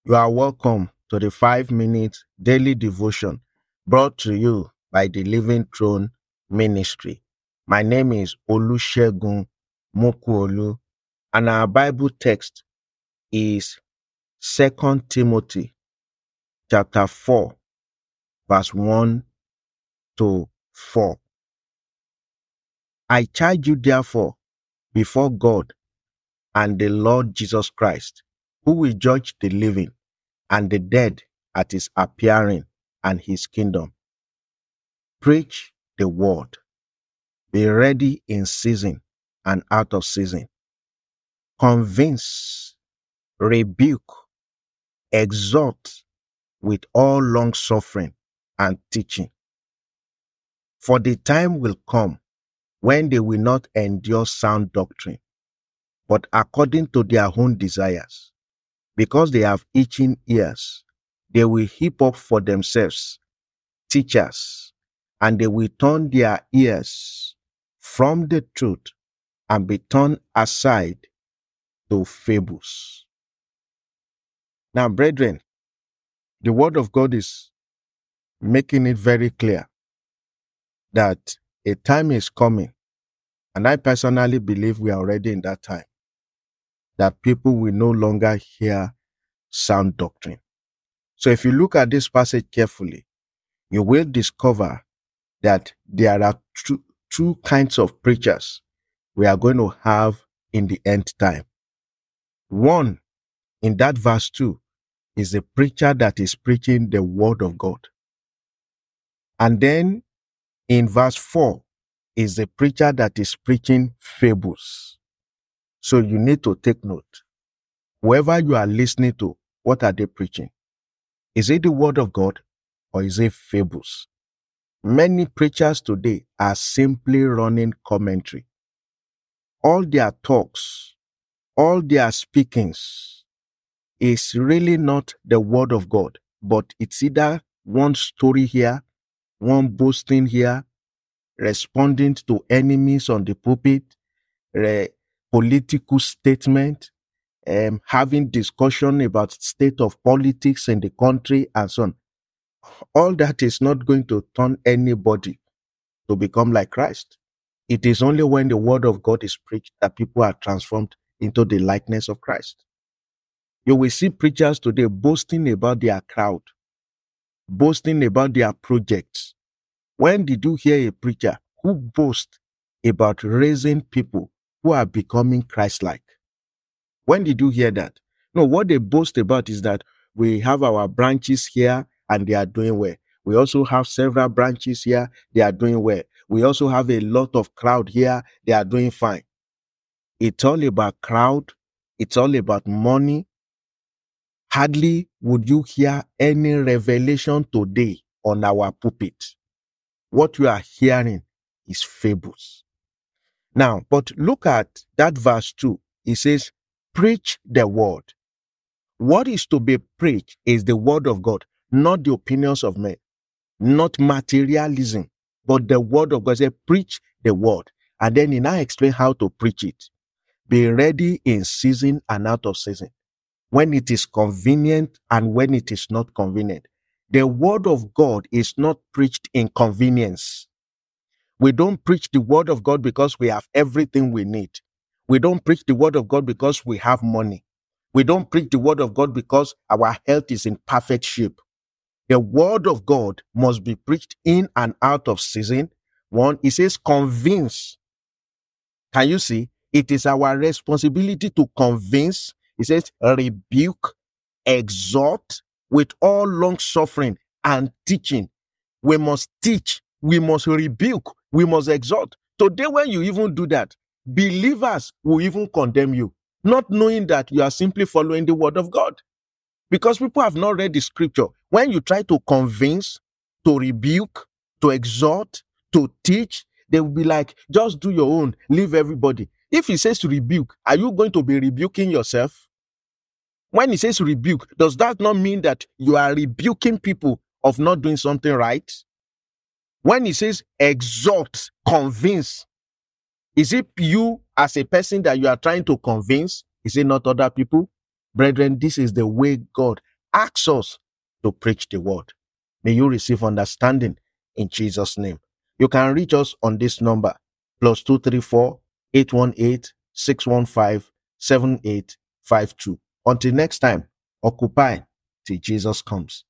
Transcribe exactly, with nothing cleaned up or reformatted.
You are welcome to the five minute daily devotion brought to you by the Living Throne Ministry. My name is Olusegun Mokuolu, and our Bible text is Second Timothy chapter four, verse one to four. I charge you therefore before God and the Lord Jesus Christ, who will judge the living and the dead at his appearing and his kingdom. Preach the word. Be ready in season and out of season. Convince, rebuke, exhort with all long suffering and teaching. For the time will come when they will not endure sound doctrine, but according to their own desires, because they have itching ears, they will heap up for themselves teachers, and they will turn their ears from the truth and be turned aside to fables. Now, brethren, the word of God is making it very clear that a time is coming, and I personally believe we are already in that time, that people will no longer hear sound doctrine. So if you look at this passage carefully, you will discover that there are two, two kinds of preachers we are going to have in the end time. One, in that verse two, is a preacher that is preaching the word of God. And then in verse four is a preacher that is preaching fables. So you need to take note. Whoever you are listening to, what are they preaching? Is it the word of God or is it fables? Many preachers today are simply running commentary. All their talks, all their speakings is really not the word of God, but it's either one story here, one boasting here, responding to enemies on the pulpit, a political statement, um, having discussion about state of politics in the country and so on. All that is not going to turn anybody to become like Christ. It is only when the word of God is preached that people are transformed into the likeness of Christ. You will see preachers today boasting about their crowd, boasting about their projects. When did you hear a preacher who boasts about raising people who are becoming Christ-like? When did you hear that? No, what they boast about is that we have our branches here and they are doing well. We also have several branches here, they are doing well. We also have a lot of crowd here, they are doing fine. It's all about crowd. It's all about money. Hardly would you hear any revelation today on our pulpit. What you are hearing is fables. Now, but look at that verse two. It says, preach the word. What is to be preached is the word of God, not the opinions of men, not materialism, but the word of God. Say, preach the word. And then he now explain how to preach it. Be ready in season and out of season, when it is convenient and when it is not convenient. The word of God is not preached in convenience. We don't preach the word of God because we have everything we need. We don't preach the word of God because we have money. We don't preach the word of God because our health is in perfect shape. The word of God must be preached in and out of season. One, it says convince. Can you see? It is our responsibility to convince. It says rebuke, exhort with all long suffering and teaching. We must teach. We must rebuke. We must exhort. Today, when you even do that, believers will even condemn you, not knowing that you are simply following the word of God. Because people have not read the scripture. When you try to convince, to rebuke, to exhort, to teach, they will be like, just do your own, leave everybody. If he says to rebuke, are you going to be rebuking yourself? When he says rebuke, does that not mean that you are rebuking people of not doing something right? When he says exhort, convince, is it you as a person that you are trying to convince? Is it not other people? Brethren, this is the way God asks us to preach the word. May you receive understanding in Jesus' name. You can reach us on this number, plus two three four, eight one eight, six one five, seven eight five two. Until next time, occupy till Jesus comes.